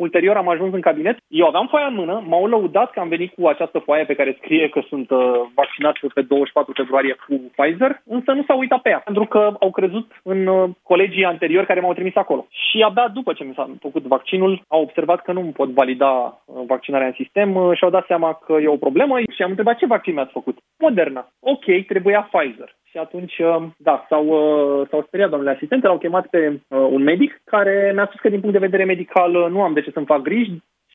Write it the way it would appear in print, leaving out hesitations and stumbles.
ulterior am ajuns în cabinet, eu aveam foaia în mână, m-au lăudat că am venit cu această foaie pe care scrie că sunt vaccinat pe 24 februarie cu Pfizer, însă nu s-au uitat pe ea, pentru că au crezut în colegii anteriori care m-au trimis acolo. Și abia după ce mi s-a făcut vaccinul, au observat că nu îmi pot valida vaccinarea în sistem și au dat seama că e o problemă și am întrebat ce vaccin mi-ați făcut. Moderna. Ok, trebuia Pfizer. Și atunci, da, s-au speriat domnule asistente, l-au chemat pe un medic care mi-a spus că din punct de vedere medical nu am de ce să-mi fac griji,